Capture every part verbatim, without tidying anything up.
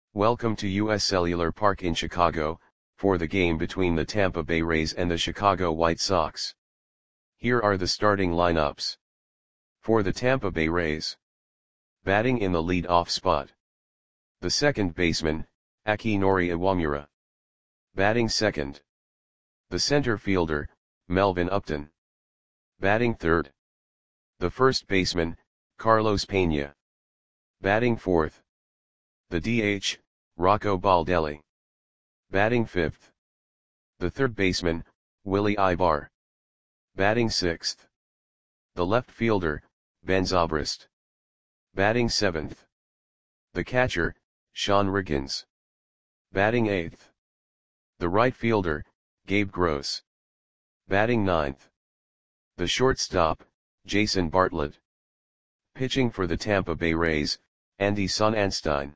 Welcome to U S Cellular Park in Chicago, for the game between the Tampa Bay Rays and the Chicago White Sox. Here are the starting lineups. For the Tampa Bay Rays. Batting in the lead-off spot. The second baseman, Akinori Iwamura. Batting second. The center fielder, Melvin Upton. Batting third. The first baseman, Carlos Pena. Batting fourth. The D H, Rocco Baldelli. Batting fifth. The third baseman, Willie Aybar. Batting sixth. The left fielder, Ben Zobrist. Batting seventh. The catcher, Sean Riggins. Batting eighth. The right fielder, Gabe Gross. Batting ninth. The shortstop, Jason Bartlett. Pitching for the Tampa Bay Rays, Andy Sonnanstine.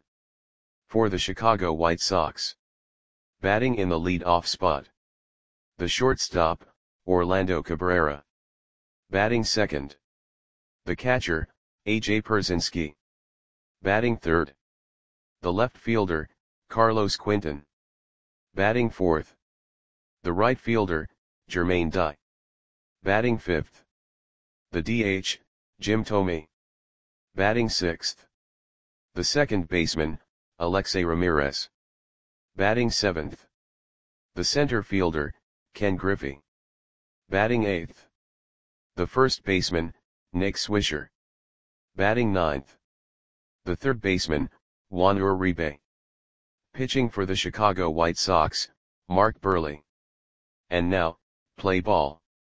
For the Chicago White Sox. Batting in the lead-off spot. The shortstop, Orlando Cabrera. Batting second. The catcher, A J Pierzynski. Batting third. The left fielder, Carlos Quinton. Batting fourth. The right fielder, Jermaine Dye. Batting fifth. The D H, Jim Thome. Batting sixth. The second baseman, Alexei Ramirez. Batting seventh. The center fielder, Ken Griffey. Batting eighth. The first baseman, Nick Swisher. Batting ninth. The third baseman, Juan Uribe. Pitching for the Chicago White Sox, Mark Buehrle. And now, play ball.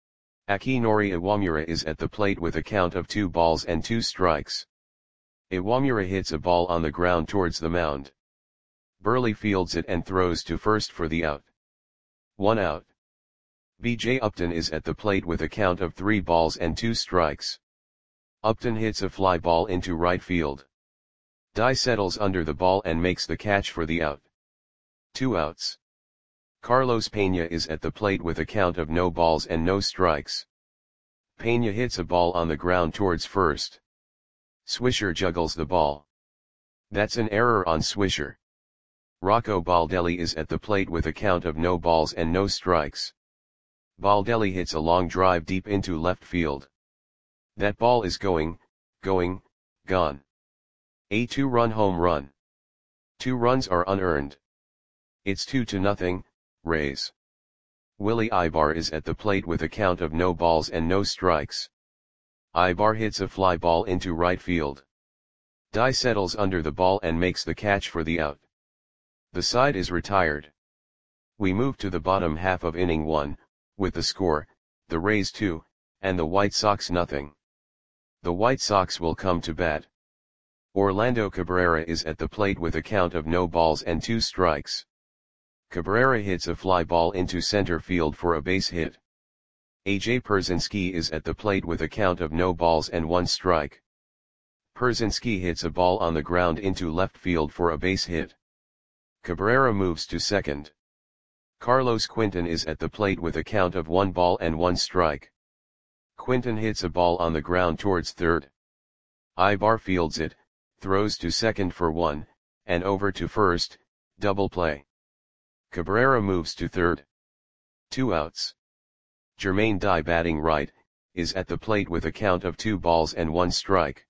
Akinori Iwamura is at the plate with a count of two balls and two strikes. Iwamura hits a ball on the ground towards the mound. Buehrle fields it and throws to first for the out. One out. B J Upton is at the plate with a count of three balls and two strikes. Upton hits a fly ball into right field. Dye settles under the ball and makes the catch for the out. Two outs. Carlos Pena is at the plate with a count of no balls and no strikes. Pena hits a ball on the ground towards first. Swisher juggles the ball. That's an error on Swisher. Rocco Baldelli is at the plate with a count of no balls and no strikes. Baldelli hits a long drive deep into left field. That ball is going, going, gone. A two-run home run. Two runs are unearned. It's two to nothing, Rays. Willie Aybar is at the plate with a count of no balls and no strikes. Aybar hits a fly ball into right field. Dye settles under the ball and makes the catch for the out. The side is retired. We move to the bottom half of inning one, with the score, the Rays two, and the White Sox nothing. The White Sox will come to bat. Orlando Cabrera is at the plate with a count of no balls and two strikes. Cabrera hits a fly ball into center field for a base hit. A J Pierzynski is at the plate with a count of no balls and one strike. Pierzynski hits a ball on the ground into left field for a base hit. Cabrera moves to second. Carlos Quinton is at the plate with a count of one ball and one strike. Quinton hits a ball on the ground towards third. Aybar fields it, throws to second for one, and over to first, double play. Cabrera moves to third. Two outs. Jermaine Dye batting right, is at the plate with a count of two balls and one strike.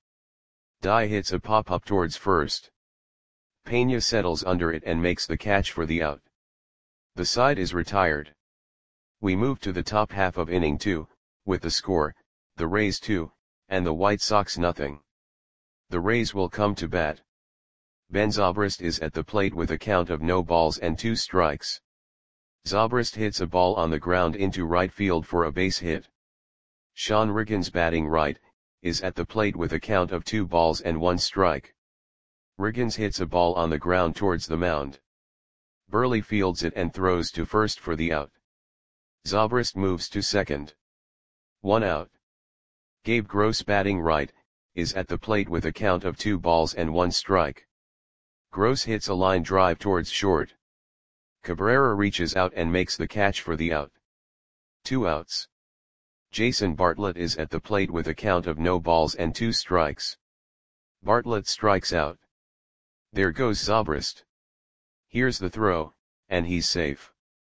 Dye hits a pop-up towards first. Pena settles under it and makes the catch for the out. The side is retired. We move to the top half of inning two, with the score, the Rays two, and the White Sox nothing. The Rays will come to bat. Ben Zobrist is at the plate with a count of no balls and two strikes. Zobrist hits a ball on the ground into right field for a base hit. Sean Riggins batting right, is at the plate with a count of two balls and one strike. Riggins hits a ball on the ground towards the mound. Buehrle fields it and throws to first for the out. Zobrist moves to second. One out. Gabe Gross batting right, is at the plate with a count of two balls and one strike. Gross hits a line drive towards short. Cabrera reaches out and makes the catch for the out. Two outs. Jason Bartlett is at the plate with a count of no balls and two strikes. Bartlett strikes out. There goes Zobrist. Here's the throw, and he's safe.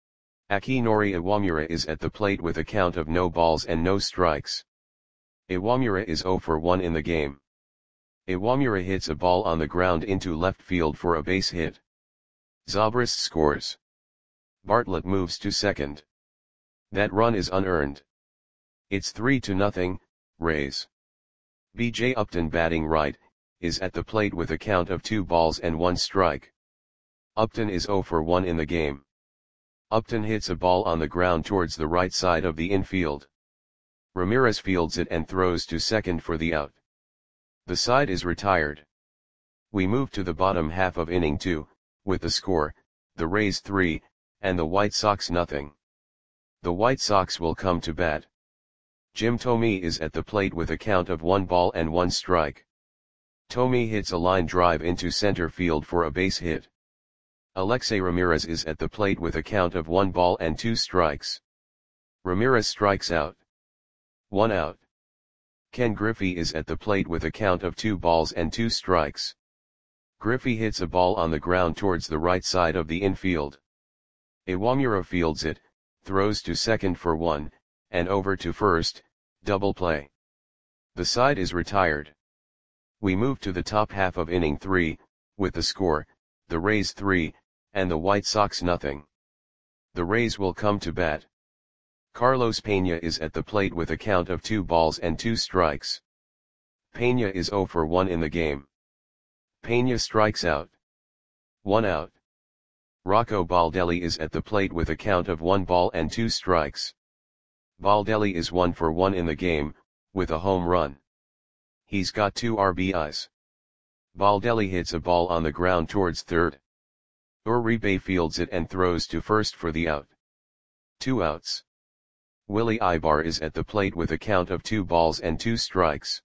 Akinori Iwamura is at the plate with a count of no balls and no strikes. Iwamura is zero for one in the game. Iwamura hits a ball on the ground into left field for a base hit. Zobrist scores. Bartlett moves to second. That run is unearned. It's three to nothing, Rays. B J Upton, batting right, is at the plate with a count of two balls and one strike. Upton is zero for one in the game. Upton hits a ball on the ground towards the right side of the infield. Ramirez fields it and throws to second for the out. The side is retired. We move to the bottom half of inning two, with the score, the Rays three, and the White Sox nothing. The White Sox will come to bat. Jim Thome is at the plate with a count of one ball and one strike. Thome hits a line drive into center field for a base hit. Alexei Ramirez is at the plate with a count of one ball and two strikes. Ramirez strikes out. One out. Ken Griffey is at the plate with a count of two balls and two strikes. Griffey hits a ball on the ground towards the right side of the infield. Iwamura fields it, throws to second for one, and over to first, double play. The side is retired. We move to the top half of inning three, with the score, the Rays three, and the White Sox nothing. The Rays will come to bat. Carlos Pena is at the plate with a count of two balls and two strikes. Pena is zero for one in the game. Pena strikes out. One out. Rocco Baldelli is at the plate with a count of one ball and two strikes. Baldelli is one for one in the game, with a home run. He's got two R B Is. Baldelli hits a ball on the ground towards third. Uribe fields it and throws to first for the out. Two outs. Willie Ibar is at the plate with a count of two balls and two strikes.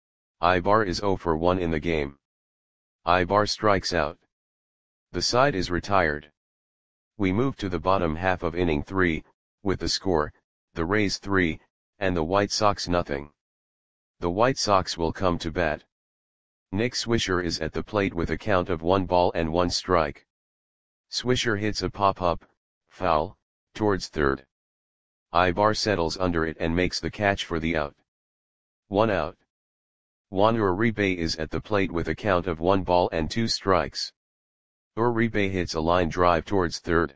Ibar is zero for one in the game. Ibar strikes out. The side is retired. We move to the bottom half of inning three, with the score, the Rays three, and the White Sox nothing. The White Sox will come to bat. Nick Swisher is at the plate with a count of one ball and one strike. Swisher hits a pop-up, foul, towards third. Ibar settles under it and makes the catch for the out. One out. Juan Uribe is at the plate with a count of one ball and two strikes. Uribe hits a line drive towards third.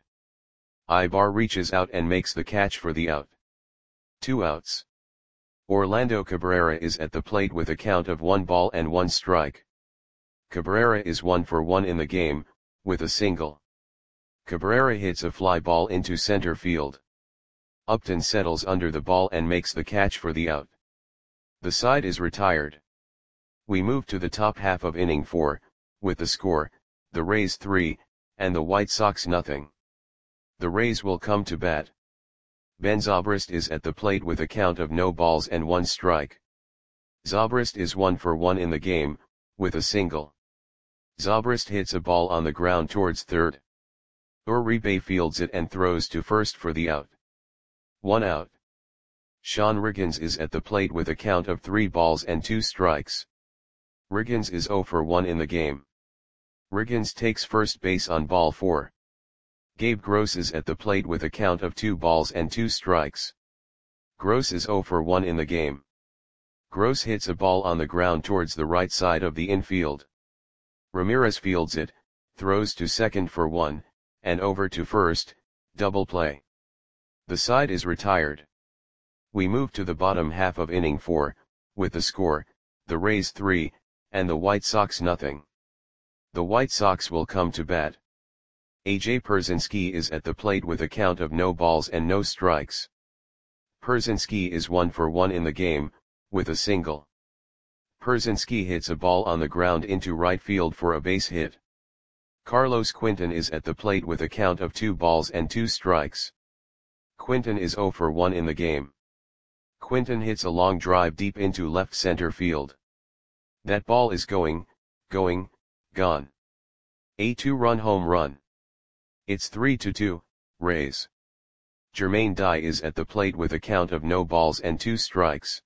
Ibar reaches out and makes the catch for the out. Two outs. Orlando Cabrera is at the plate with a count of one ball and one strike. Cabrera is one for one in the game, with a single. Cabrera hits a fly ball into center field. Upton settles under the ball and makes the catch for the out. The side is retired. We move to the top half of inning four, with the score, the Rays three, and the White Sox nothing. The Rays will come to bat. Ben Zobrist is at the plate with a count of no balls and one strike. Zobrist is one for one in the game, with a single. Zobrist hits a ball on the ground towards third. Uribe fields it and throws to first for the out. One out. Sean Riggins is at the plate with a count of three balls and two strikes. Riggins is zero for one in the game. Riggins takes first base on ball four. Gabe Gross is at the plate with a count of two balls and two strikes. Gross is zero for one in the game. Gross hits a ball on the ground towards the right side of the infield. Ramirez fields it, throws to second for one, and over to first, double play. The side is retired. We move to the bottom half of inning four, with the score, the Rays three, and the White Sox nothing. The White Sox will come to bat. A J Pierzynski is at the plate with a count of no balls and no strikes. Pierzynski is one for one in the game, with a single. Pierzynski hits a ball on the ground into right field for a base hit. Carlos Quinton is at the plate with a count of two balls and two strikes. Quinton is zero for one in the game. Quinton hits a long drive deep into left center field. That ball is going, going, gone. A two-run home run. It's three to two, Rays. Jermaine Dye is at the plate with a count of no balls and two strikes.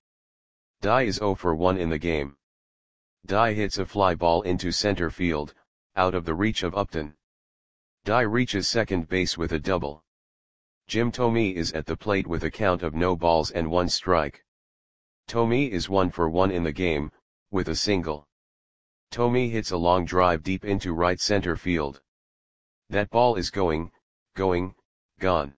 Dye is zero for one in the game. Dye hits a fly ball into center field, out of the reach of Upton. Dai reaches second base with a double. Jim Thome is at the plate with a count of no balls and one strike. Thome is one for one in the game, with a single. Thome hits a long drive deep into right center field. That ball is going, going, gone.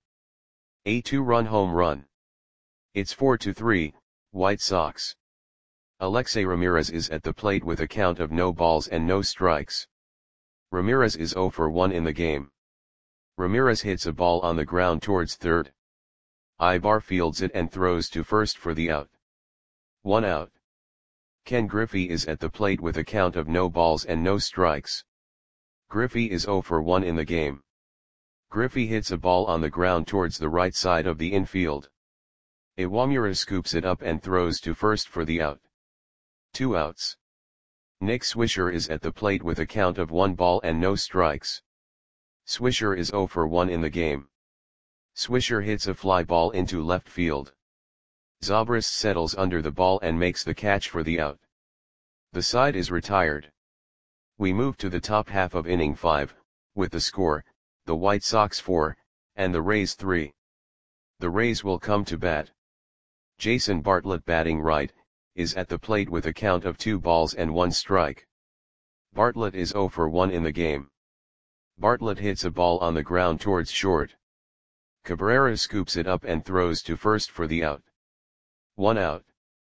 A two-run home run. It's four to three, White Sox. Alexei Ramirez is at the plate with a count of no balls and no strikes. Ramirez is zero for one in the game. Ramirez hits a ball on the ground towards third. Ibar fields it and throws to first for the out. One out. Ken Griffey is at the plate with a count of no balls and no strikes. Griffey is zero for one in the game. Griffey hits a ball on the ground towards the right side of the infield. Iwamura scoops it up and throws to first for the out. Two outs. Nick Swisher is at the plate with a count of one ball and no strikes. Swisher is zero for one in the game. Swisher hits a fly ball into left field. Zobrist settles under the ball and makes the catch for the out. The side is retired. We move to the top half of inning five, with the score, the White Sox four, and the Rays three. The Rays will come to bat. Jason Bartlett, batting right, is at the plate with a count of two balls and one strike. Bartlett is zero for one in the game. Bartlett hits a ball on the ground towards short. Cabrera scoops it up and throws to first for the out. One out.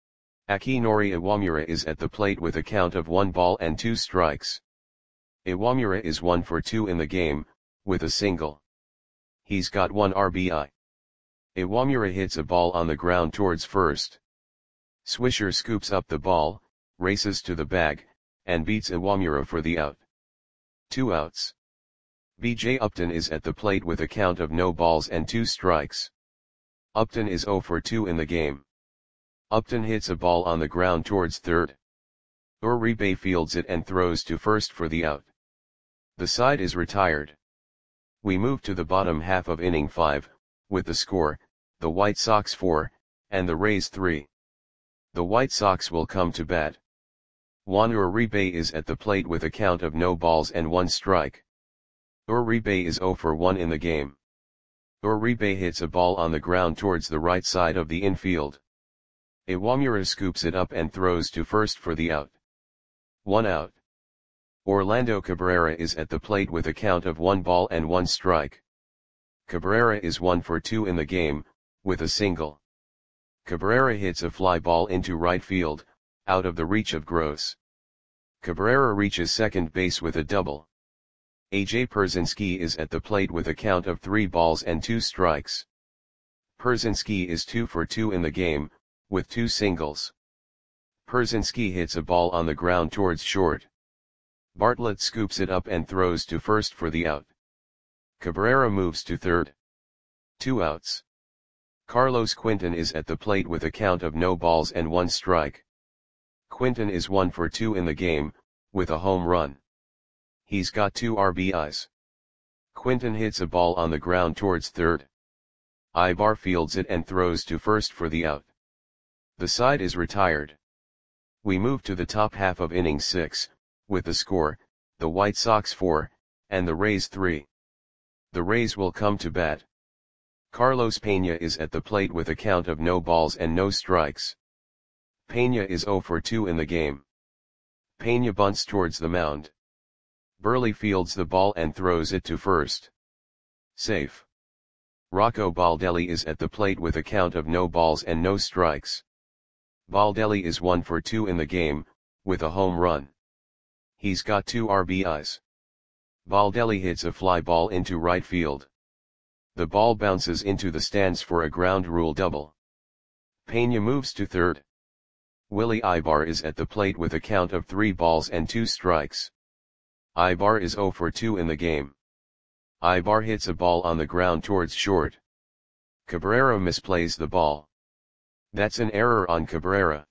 Akinori Iwamura is at the plate with a count of one ball and two strikes. Iwamura is one for two in the game, with a single. He's got one R B I. Iwamura hits a ball on the ground towards first. Swisher scoops up the ball, races to the bag, and beats Iwamura for the out. Two outs. B J Upton is at the plate with a count of no balls and two strikes. Upton is zero for two in the game. Upton hits a ball on the ground towards third. Uribe fields it and throws to first for the out. The side is retired. We move to the bottom half of inning five, with the score, the White Sox four, and the Rays three. The White Sox will come to bat. Juan Uribe is at the plate with a count of no balls and one strike. Uribe is zero for one in the game. Uribe hits a ball on the ground towards the right side of the infield. Iwamura scoops it up and throws to first for the out. One out. Orlando Cabrera is at the plate with a count of one ball and one strike. Cabrera is one for two in the game, with a single. Cabrera hits a fly ball into right field, out of the reach of Gross. Cabrera reaches second base with a double. A J Pierzynski is at the plate with a count of three balls and two strikes. Pierzynski is two for two in the game, with two singles. Pierzynski hits a ball on the ground towards short. Bartlett scoops it up and throws to first for the out. Cabrera moves to third. Two outs. Carlos Quinton is at the plate with a count of no balls and one strike. Quinton is one for two in the game, with a home run. He's got two R B Is. Quinton hits a ball on the ground towards third. Ibar fields it and throws to first for the out. The side is retired. We move to the top half of inning six, with the score, the White Sox four, and the Rays three. The Rays will come to bat. Carlos Pena is at the plate with a count of no balls and no strikes. Pena is zero for two in the game. Pena bunts towards the mound. Burley fields the ball and throws it to first. Safe. Rocco Baldelli is at the plate with a count of no balls and no strikes. Baldelli is one for two in the game, with a home run. He's got two R B Is. Baldelli hits a fly ball into right field. The ball bounces into the stands for a ground rule double. Pena moves to third. Willie Ibar is at the plate with a count of three balls and two strikes. Ibar is zero for two in the game. Ibar hits a ball on the ground towards short. Cabrera misplays the ball. That's an error on Cabrera.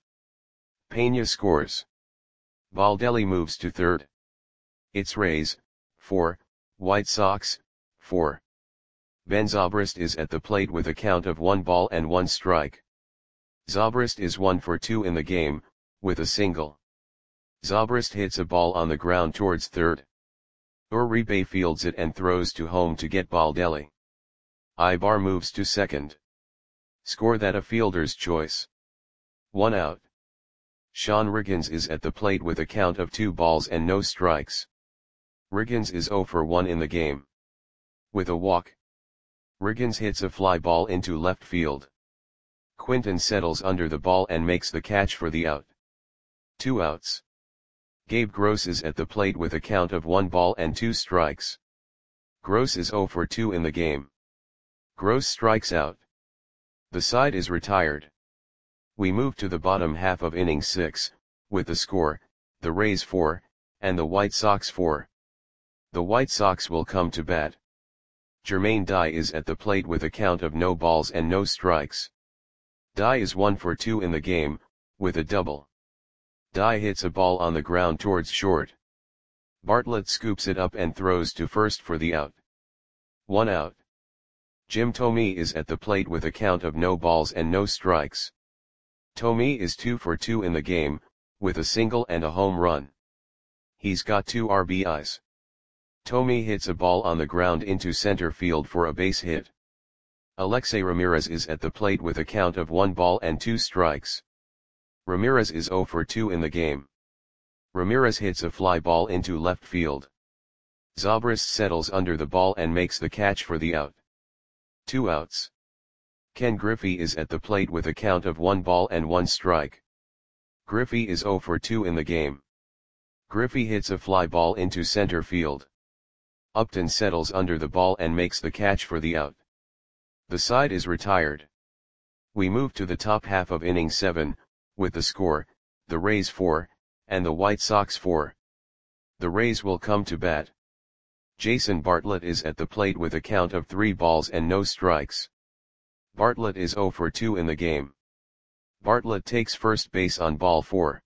Pena scores. Baldelli moves to third. It's Rays, four, White Sox, four. Ben Zobrist is at the plate with a count of one ball and one strike. Zobrist is one for two in the game, with a single. Zobrist hits a ball on the ground towards third. Uribe fields it and throws to home to get Baldelli. Ibar moves to second. Score that a fielder's choice. One out. Sean Riggins is at the plate with a count of two balls and no strikes. Riggins is zero for one in the game. With a walk, Riggins hits a fly ball into left field. Quinton settles under the ball and makes the catch for the out. Two outs. Gabe Gross is at the plate with a count of one ball and two strikes. Gross is zero for two in the game. Gross strikes out. The side is retired. We move to the bottom half of inning six, with the score, the Rays four, and the White Sox four. The White Sox will come to bat. Jermaine Dye is at the plate with a count of no balls and no strikes. Dye is one for two in the game, with a double. Dye hits a ball on the ground towards short. Bartlett scoops it up and throws to first for the out. One out. Jim Thome is at the plate with a count of no balls and no strikes. Thome is two for two in the game, with a single and a home run. He's got two R B Is. Thome hits a ball on the ground into center field for a base hit. Alexei Ramirez is at the plate with a count of one ball and two strikes. Ramirez is zero for two in the game. Ramirez hits a fly ball into left field. Zobrist settles under the ball and makes the catch for the out. Two outs. Ken Griffey is at the plate with a count of one ball and one strike. Griffey is zero for two in the game. Griffey hits a fly ball into center field. Upton settles under the ball and makes the catch for the out. The side is retired. We move to the top half of inning seven, with the score, the Rays four, and the White Sox four. The Rays will come to bat. Jason Bartlett is at the plate with a count of three balls and no strikes. Bartlett is zero for two in the game. Bartlett takes first base on ball four.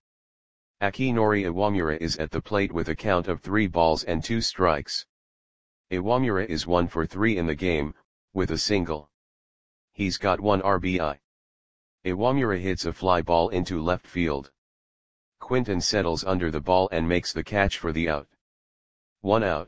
Akinori Iwamura is at the plate with a count of three balls and two strikes. Iwamura is one for three in the game, with a single. He's got one R B I. Iwamura hits a fly ball into left field. Quinton settles under the ball and makes the catch for the out. One out.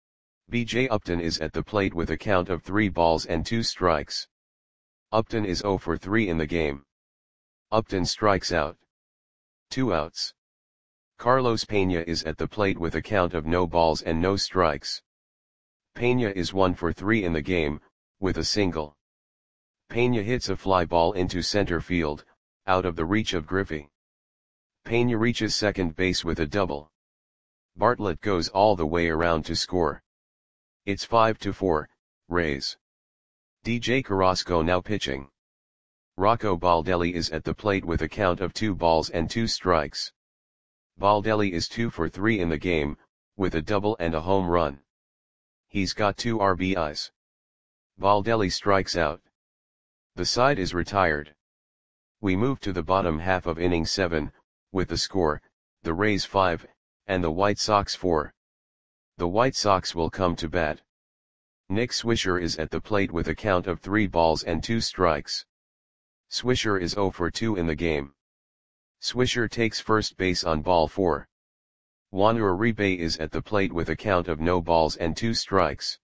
B J Upton is at the plate with a count of three balls and two strikes. Upton is zero for three in the game. Upton strikes out. Two outs. Carlos Pena is at the plate with a count of no balls and no strikes. Pena is one for three in the game, with a single. Pena hits a fly ball into center field, out of the reach of Griffey. Pena reaches second base with a double. Bartlett goes all the way around to score. It's five to four, Rays. D J Carrasco now pitching. Rocco Baldelli is at the plate with a count of two balls and two strikes. Baldelli is two for three in the game, with a double and a home run. He's got two R B Is. Baldelli strikes out. The side is retired. We move to the bottom half of inning seven, with the score, the Rays five, and the White Sox four. The White Sox will come to bat. Nick Swisher is at the plate with a count of three balls and two strikes. Swisher is zero for two in the game. Swisher takes first base on ball four. Juan Uribe is at the plate with a count of no balls and two strikes.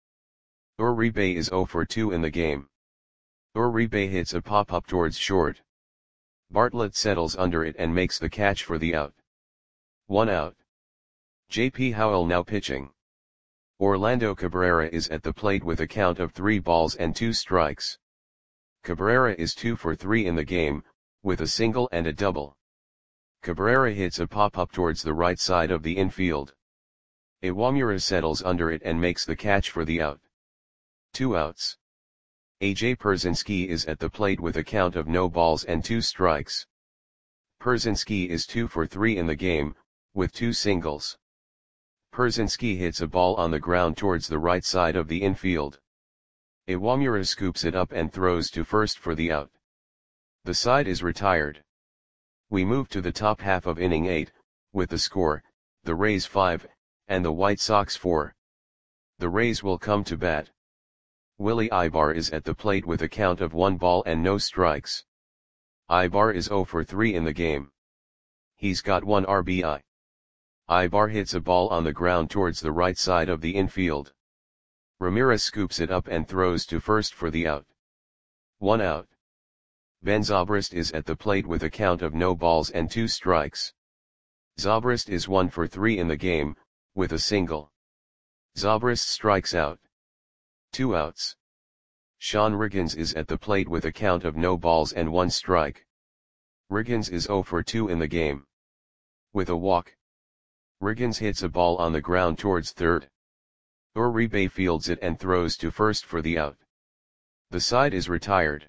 Uribe is zero for two in the game. Uribe hits a pop-up towards short. Bartlett settles under it and makes the catch for the out. One out. J P Howell now pitching. Orlando Cabrera is at the plate with a count of three balls and two strikes. Cabrera is two for three in the game, with a single and a double. Cabrera hits a pop-up towards the right side of the infield. Iwamura settles under it and makes the catch for the out. Two outs. A J Pierzynski is at the plate with a count of no balls and two strikes. Pierzynski is two for three in the game, with two singles. Pierzynski hits a ball on the ground towards the right side of the infield. Iwamura scoops it up and throws to first for the out. The side is retired. We move to the top half of inning eight, with the score, the Rays five, and the White Sox four. The Rays will come to bat. Willie Ibar is at the plate with a count of one ball and no strikes. Ibar is zero for three in the game. He's got one R B I. Ibar hits a ball on the ground towards the right side of the infield. Ramirez scoops it up and throws to first for the out. One out. Ben Zobrist is at the plate with a count of no balls and two strikes. Zobrist is one for three in the game, with a single. Zobrist strikes out. Two outs. Sean Riggins is at the plate with a count of no balls and one strike. Riggins is zero for two in the game. With a walk. Riggins hits a ball on the ground towards third. Uribe fields it and throws to first for the out. The side is retired.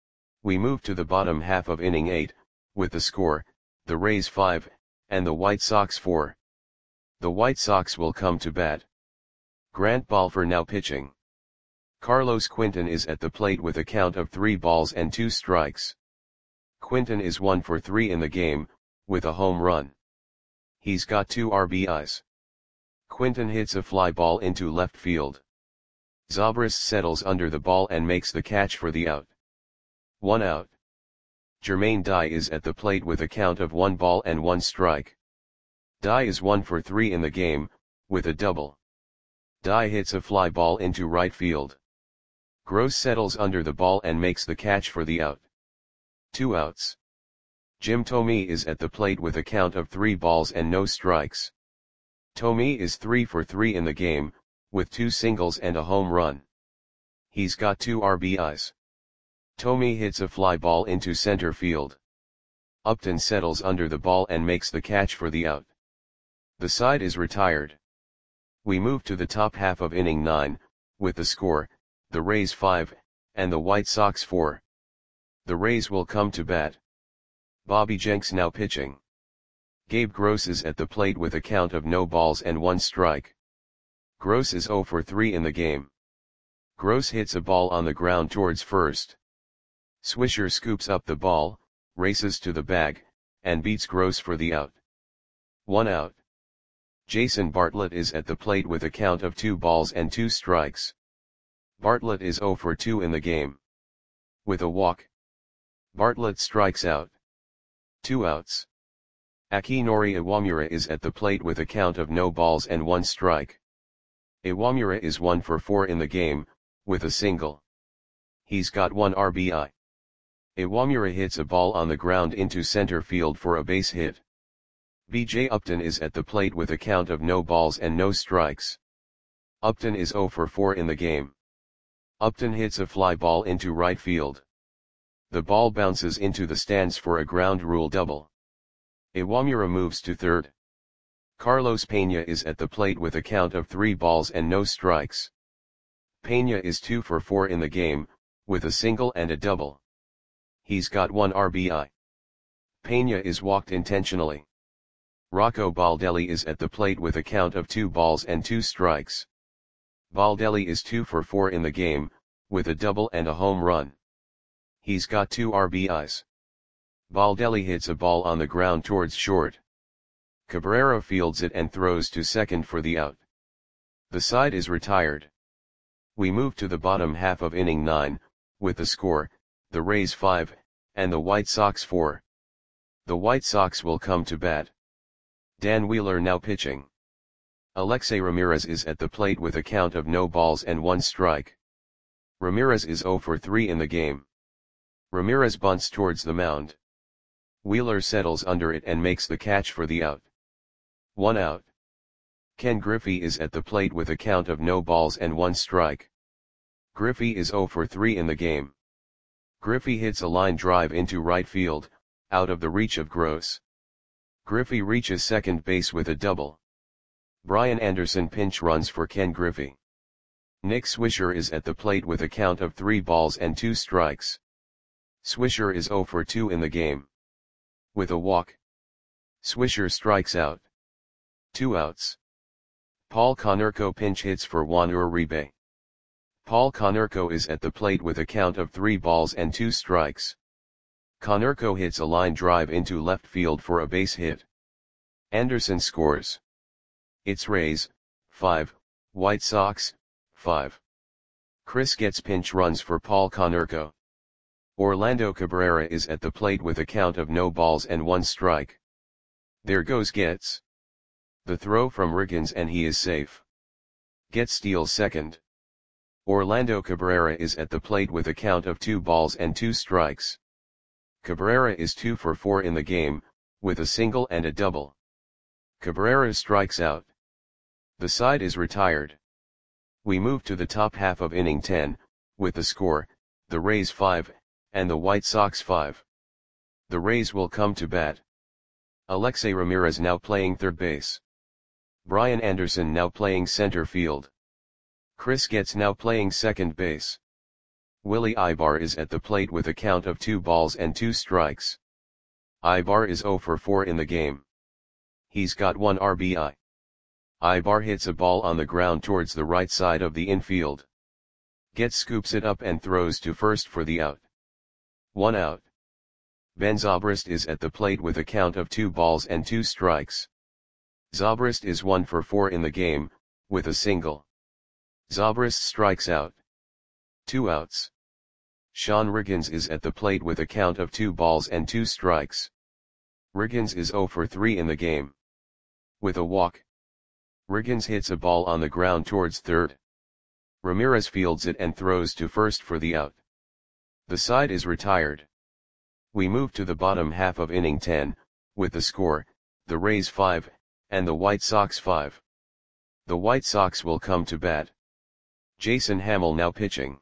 We move to the bottom half of inning eight, with the score, the Rays five, and the White Sox four. The White Sox will come to bat. Grant Balfour now pitching. Carlos Quinton is at the plate with a count of three balls and two strikes. Quinton is one for three in the game, with a home run. He's got two R B Is. Quinton hits a fly ball into left field. Zobrist settles under the ball and makes the catch for the out. One out. Jermaine Dye is at the plate with a count of one ball and one strike. Dye is one for three in the game, with a double. Dye hits a fly ball into right field. Gross settles under the ball and makes the catch for the out. Two outs. Jim Thome is at the plate with a count of three balls and no strikes. Thome is three for three in the game, with two singles and a home run. He's got two R B Is. Thome hits a fly ball into center field. Upton settles under the ball and makes the catch for the out. The side is retired. We move to the top half of inning nine, with the score, the Rays five, and the White Sox four. The Rays will come to bat. Bobby Jenks now pitching. Gabe Gross is at the plate with a count of no balls and one strike. Gross is zero for three in the game. Gross hits a ball on the ground towards first. Swisher scoops up the ball, races to the bag, and beats Gross for the out. One out. Jason Bartlett is at the plate with a count of two balls and two strikes. Bartlett is zero for two in the game. With a walk. Bartlett strikes out. Two outs. Akinori Iwamura is at the plate with a count of no balls and one strike. Iwamura is one for four in the game, with a single. He's got one R B I. Iwamura hits a ball on the ground into center field for a base hit. B J Upton is at the plate with a count of no balls and no strikes. Upton is zero for four in the game. Upton hits a fly ball into right field. The ball bounces into the stands for a ground rule double. Iwamura moves to third. Carlos Peña is at the plate with a count of three balls and no strikes. Peña is two for four in the game, with a single and a double. He's got one R B I. Peña is walked intentionally. Rocco Baldelli is at the plate with a count of two balls and two strikes. Baldelli is two for four in the game, with a double and a home run. He's got two R B Is. Baldelli hits a ball on the ground towards short. Cabrera fields it and throws to second for the out. The side is retired. We move to the bottom half of inning nine, with the score, the Rays five, and the White Sox four. The White Sox will come to bat. Dan Wheeler now pitching. Alexei Ramirez is at the plate with a count of no balls and one strike. Ramirez is zero for three in the game. Ramirez bunts towards the mound. Wheeler settles under it and makes the catch for the out. One out. Ken Griffey is at the plate with a count of no balls and one strike. Griffey is zero for three in the game. Griffey hits a line drive into right field, out of the reach of Gross. Griffey reaches second base with a double. Brian Anderson pinch runs for Ken Griffey. Nick Swisher is at the plate with a count of three balls and two strikes. Swisher is zero for two in the game. With a walk. Swisher strikes out. Two outs. Paul Konerko pinch hits for Juan Uribe. Paul Konerko is at the plate with a count of three balls and two strikes. Konerko hits a line drive into left field for a base hit. Anderson scores. It's Rays, five, White Sox, five. Chris gets pinch runs for Paul Konerko. Orlando Cabrera is at the plate with a count of no balls and one strike. There goes Getz. The throw from Riggins and he is safe. Gets steals second. Orlando Cabrera is at the plate with a count of two balls and two strikes. Cabrera is two for four in the game, with a single and a double. Cabrera strikes out. The side is retired. We move to the top half of inning ten, with the score, the Rays five, and the White Sox five. The Rays will come to bat. Alexei Ramirez now playing third base. Brian Anderson now playing center field. Chris Getz now playing second base. Willie Ibar is at the plate with a count of two balls and two strikes. Ibar is zero for four in the game. He's got one R B I. Ibar hits a ball on the ground towards the right side of the infield. Getz scoops it up and throws to first for the out. One out. Ben Zobrist is at the plate with a count of two balls and two strikes. Zobrist is one for four in the game, with a single. Zobrist strikes out. Two outs. Sean Riggins is at the plate with a count of two balls and two strikes. Riggins is zero for three in the game. With a walk. Riggins hits a ball on the ground towards third. Ramirez fields it and throws to first for the out. The side is retired. We move to the bottom half of inning ten, with the score, the Rays five, and the White Sox five. The White Sox will come to bat. Jason Hammel now pitching.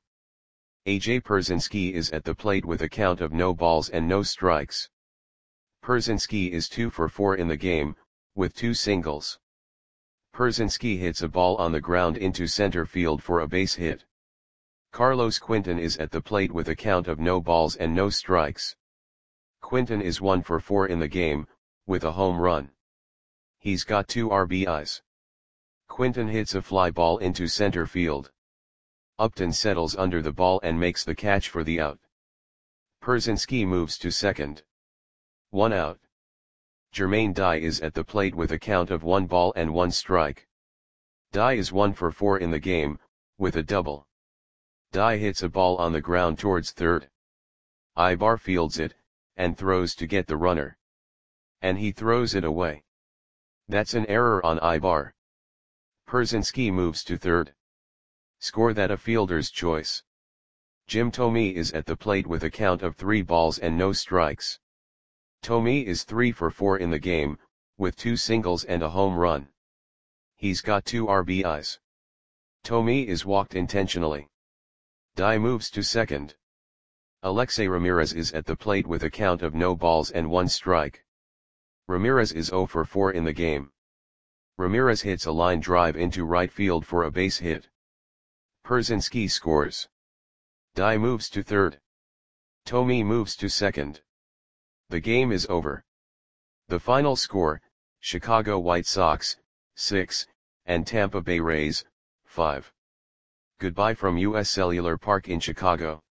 A J Pierzynski is at the plate with a count of no balls and no strikes. Pierzynski is two for four in the game, with two singles. Pierzynski hits a ball on the ground into center field for a base hit. Carlos Quinton is at the plate with a count of no balls and no strikes. Quinton is one for four in the game, with a home run. He's got two R B Is. Quinton hits a fly ball into center field. Upton settles under the ball and makes the catch for the out. Pierzynski moves to second. One out. Jermaine Dye is at the plate with a count of one ball and one strike. Dye is one for four in the game, with a double. Dye hits a ball on the ground towards third. Ibar fields it, and throws to get the runner. And he throws it away. That's an error on Ibar. Pierzynski moves to third. Score that a fielder's choice. Jim Thome is at the plate with a count of three balls and no strikes. Thome is three for four in the game, with two singles and a home run. He's got two R B Is. Thome is walked intentionally. Dye moves to second. Alexei Ramirez is at the plate with a count of no balls and one strike. Ramirez is zero for four in the game. Ramirez hits a line drive into right field for a base hit. Pierzynski scores. Dye moves to third. Thome moves to second. The game is over. The final score, Chicago White Sox, six, and Tampa Bay Rays, five. Goodbye from U S Cellular Park in Chicago.